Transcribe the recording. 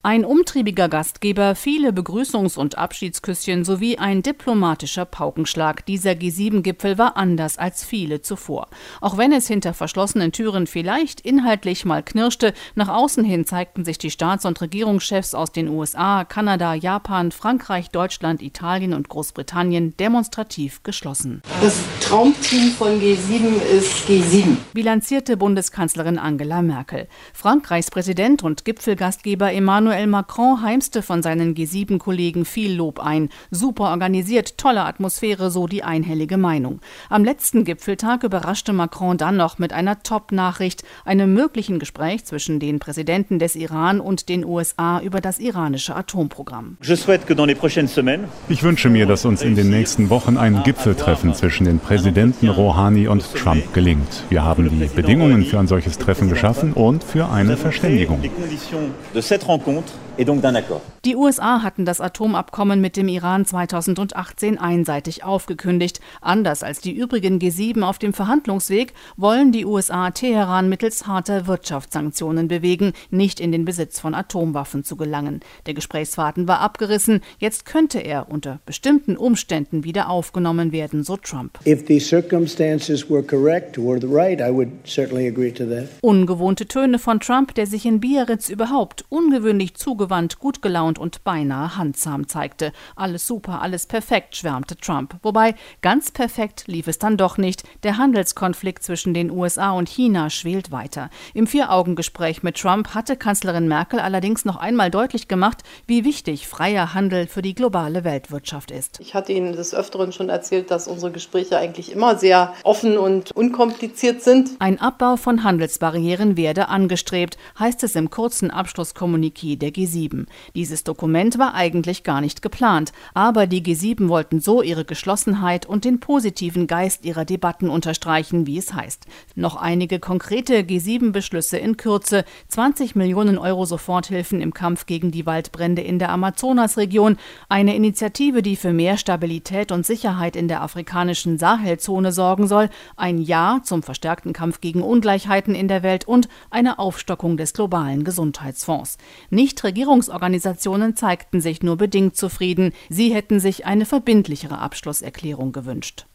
Ein umtriebiger Gastgeber, viele Begrüßungs- und Abschiedsküsschen sowie ein diplomatischer Paukenschlag. Dieser G7-Gipfel war anders als viele zuvor. Auch wenn es hinter verschlossenen Türen vielleicht inhaltlich mal knirschte, nach außen hin zeigten sich die Staats- und Regierungschefs aus den USA, Kanada, Japan, Frankreich, Deutschland, Italien und Großbritannien demonstrativ geschlossen. Das Traumteam von G7 ist G7, bilanzierte Bundeskanzlerin Angela Merkel. Frankreichs Präsident und Gipfelgastgeber Emmanuel Macron heimste von seinen G7-Kollegen viel Lob ein. Super organisiert, tolle Atmosphäre, so die einhellige Meinung. Am letzten Gipfeltag überraschte Macron dann noch mit einer Top-Nachricht, einem möglichen Gespräch zwischen den Präsidenten des Iran und den USA über das iranische Atomprogramm. Ich wünsche mir, dass uns in den nächsten Wochen ein Gipfeltreffen zwischen den Präsidenten Rouhani und Trump gelingt. Wir haben die Bedingungen für ein solches Treffen geschaffen und für eine Verständigung. Die USA hatten das Atomabkommen mit dem Iran 2018 einseitig aufgekündigt. Anders als die übrigen G7 auf dem Verhandlungsweg wollen die USA Teheran mittels harter Wirtschaftssanktionen bewegen, nicht in den Besitz von Atomwaffen zu gelangen. Der Gesprächsfaden war abgerissen. Jetzt könnte er unter bestimmten Umständen wieder aufgenommen werden, so Trump. Ungewohnte Töne von Trump, der sich in Biarritz überhaupt ungewöhnlich zugewandt, gut gelaunt und beinahe handsam zeigte. Alles super, alles perfekt, schwärmte Trump. Wobei, ganz perfekt lief es dann doch nicht. Der Handelskonflikt zwischen den USA und China schwelt weiter. Im Vier-Augen-Gespräch mit Trump hatte Kanzlerin Merkel allerdings noch einmal deutlich gemacht, wie wichtig freier Handel für die globale Weltwirtschaft ist. Ich hatte Ihnen des Öfteren schon erzählt, dass unsere Gespräche eigentlich immer sehr offen und unkompliziert sind. Ein Abbau von Handelsbarrieren werde angestrebt, heißt es im kurzen Abschlusskommuniqué der G7. Dieses Dokument war eigentlich gar nicht geplant, aber die G7 wollten so ihre Geschlossenheit und den positiven Geist ihrer Debatten unterstreichen, wie es heißt. Noch einige konkrete G7-Beschlüsse in Kürze: 20 Millionen Euro Soforthilfen im Kampf gegen die Waldbrände in der Amazonasregion, eine Initiative, die für mehr Stabilität und Sicherheit in der afrikanischen Sahelzone sorgen soll, ein Ja zum verstärkten Kampf gegen Ungleichheiten in der Welt und eine Aufstockung des globalen Gesundheitsfonds. Nichtregierungsorganisationen zeigten sich nur bedingt zufrieden. Sie hätten sich eine verbindlichere Abschlusserklärung gewünscht.